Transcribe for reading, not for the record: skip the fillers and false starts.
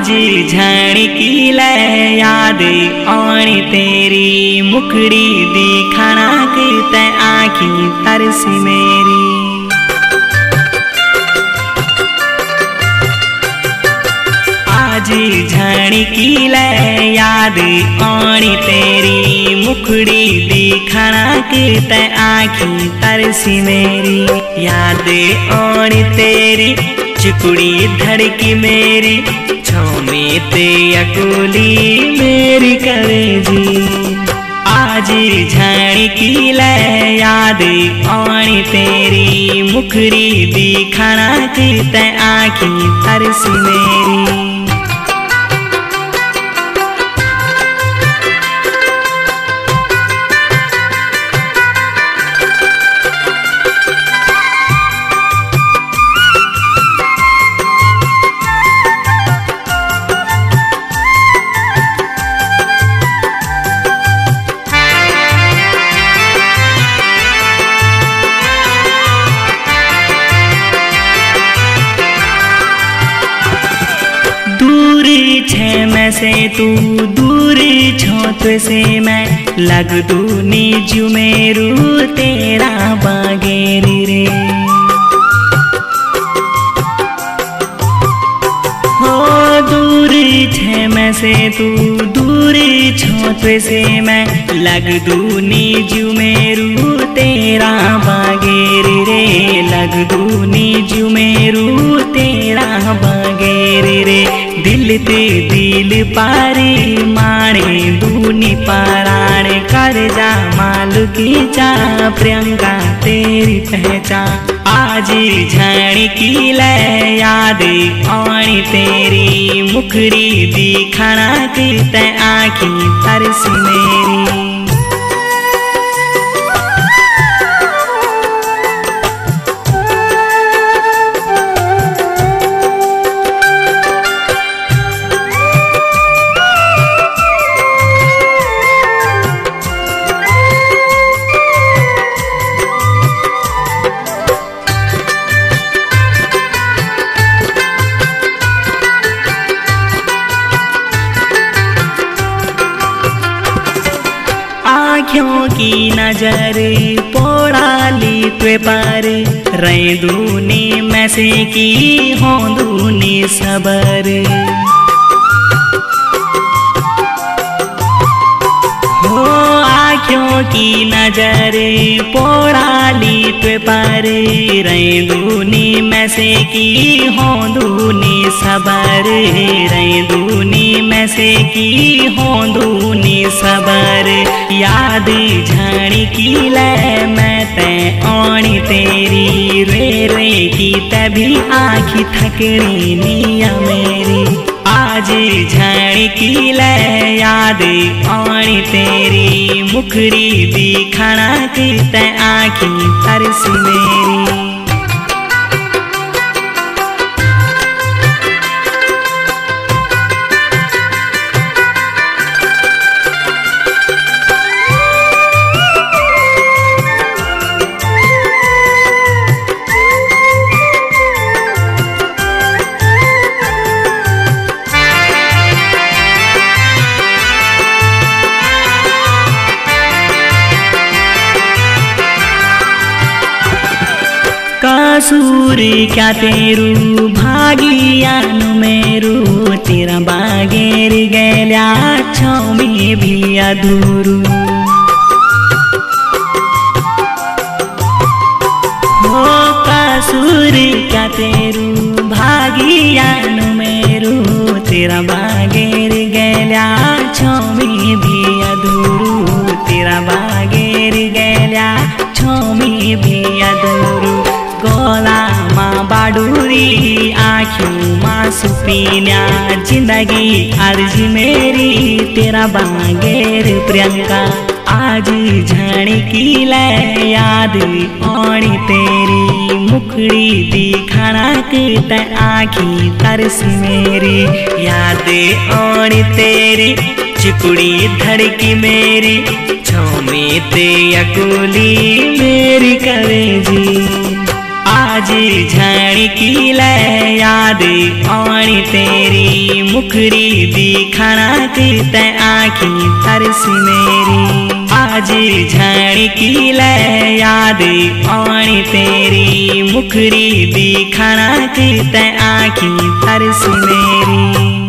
आज झणकी ले याद आनी तेरी मुखड़ी दिखाना ते आँखी तरसी मेरी। आज झणकी ले याद आनी तेरी मुखड़ी दिखाना ते आँखी तरसी मेरी। याद आनी तेरी चिकुड़ी धड़की मेरी छौमे ते अकुली मेरी कलेजी। आज झणकी ले याद आनी तेरी मुखड़ी दिखाना ते आँखी तरसी मेरी। छे मैं से तू दूर छोत से मैं लग दू निजु मेरू तेरा बागेरी रे। हो दूर छे मैं से तू दूर छोत से मैं लग दू निजु मेरू तेरा बागेरी रे। लग दू निजु मेरू तेरा बागेरी रे। दिल ते दिल पारी माणे दूनी पाराण कर जा मालूकी जा प्रियंका तेरी पहचान। आज झणकी ले याद आनी तेरी मुखड़ी दिखाना ते आँखी तरसी मेरी। आँखों की नजर पोड़ाली त्वे पर रहे दूनी में से की हों दूनी सबर। हो आँखों की नजर पोड़ाली त्वे पर रहे दूनी में से की हों दूनी सबर। रहे दूनी में से की हों दूनी सबर। याद झणकी ले मैं ते आनी तेरी रे रे की तभी आँखी थकड़ी निया मेरी। आज झणकी ले याद आनी तेरी मुखड़ी दिखाना ते आँखी तरसी मेरी। कसूर क्या तेरू भागियानु मेरू तेरा बागेर गैल्या छौमी भी अधूरू। हो कसूर क्या तेरू भागियानु मेरू तेरा बागेर गैल्या छौमी भी अधूरू। तेरा बागेर गैल्या छौमी भी अधूरू। गोला माँ बाडूरी आँखों माँ सुपीन्या जिंदगी अर्जी मेरी तेरा बागेर प्रियंका। आज झणकी ले याद आनी तेरी मुखड़ी दिखाना ते आँखी तरसी मेरी। याद आनी तेरी चिकुड़ी धड़की मेरी छौमे ते अकुली मेरी कलेजी। आज झाड़ी ले याद आनी तेरी मुखड़ी दिखाना करते आँखी तरस मेरी। आज झाड़ी ले याद आनी तेरी मुखड़ी दिखाना करते आँखी तरस मेरी।